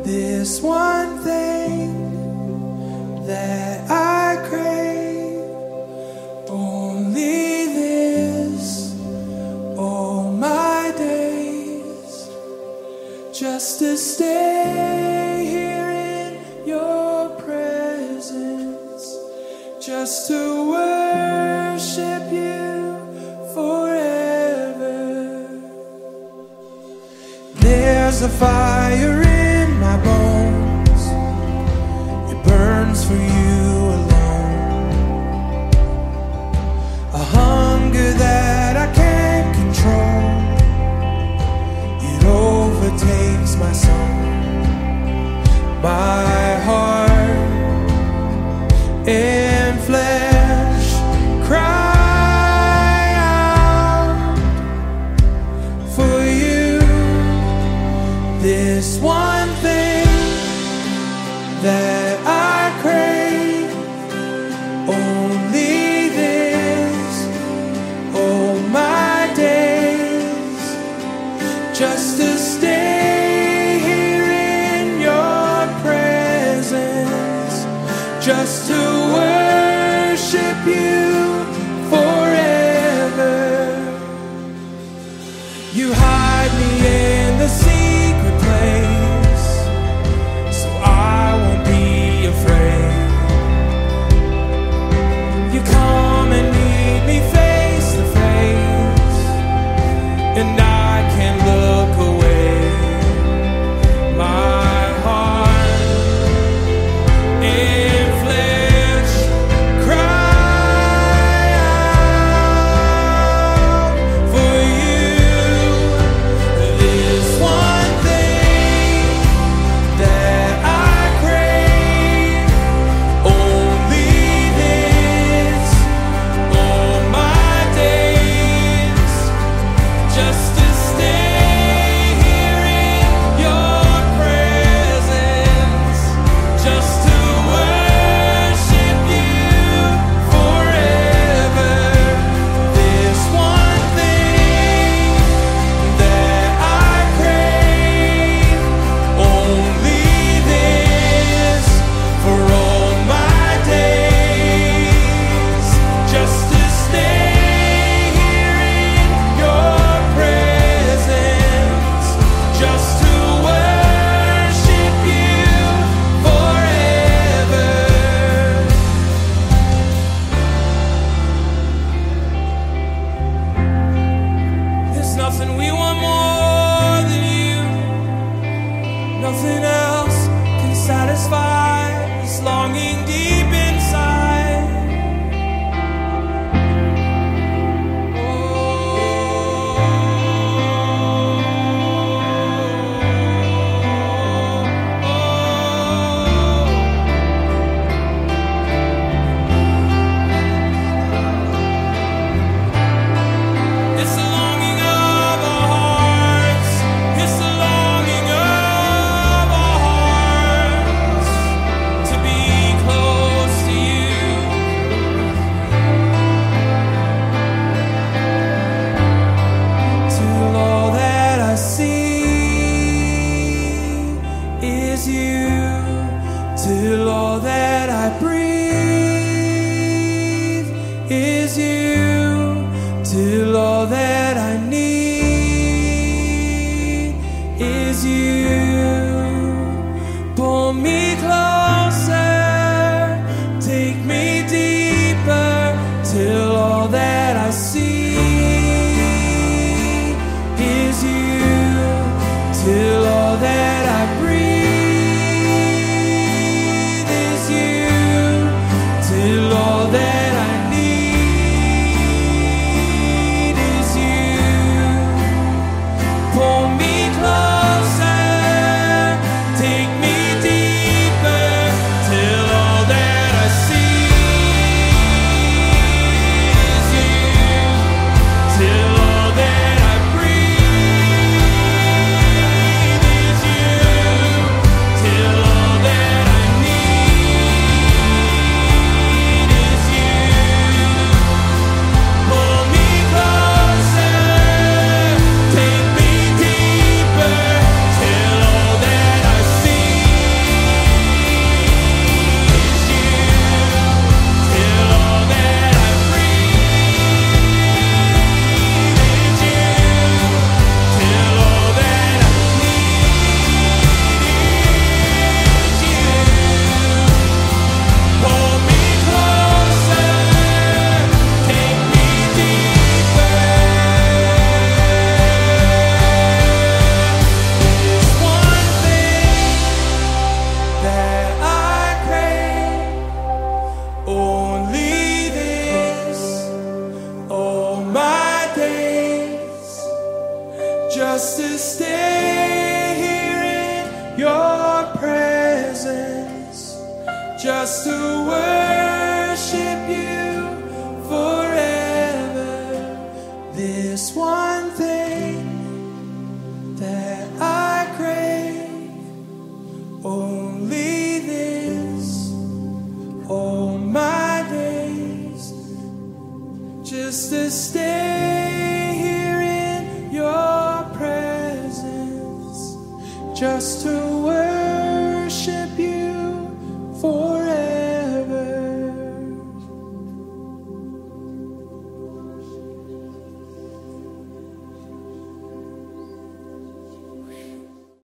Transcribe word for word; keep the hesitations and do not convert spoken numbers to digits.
This one thing that I crave, only this, all my days, just to stay here in your presence, just to worship you forever. There's a fire in my bones, it burns for you alone, a hunger that I can't control, it overtakes my soul, my heart and flesh cry out for you. This one thing that I crave, only this, all my days, just to stay here in your presence, just to worship you forever. You hide me in the secret place, so I won't be afraid. You come and meet me face to face, and I can't look away. My heart and flesh cry out for you. This one thing that I crave, only this, all my days, just to stay here in your presence, just to worship you forever. This one thing that I crave, only this, for all my days, just to stay here in your presence, just to worship you forever. There's nothing we want more than you. Nothing else can satisfy this longing deep inside. It's the longing of our hearts. It's the longing of our hearts to be close to just to stay here in your presence, just to worship you forever. This one thing that I crave, only this, all my days, just to stay here in your presence, just to worship